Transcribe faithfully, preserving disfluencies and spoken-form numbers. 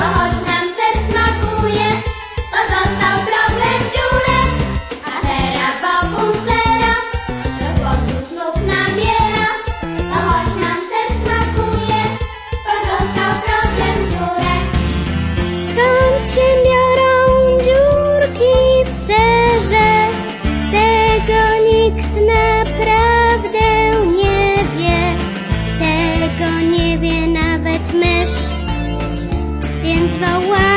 choć nam ser smakuje, pozostał problem dziurek. Afera wokół sera rozgłosu znów nabiera. To choć nam ser smakuje, pozostał problem dziurek. Skąd się biorą dziurki w serze? Tego nikt naprawdę nie wie. Tego nie wie nawet mysz, więc woła.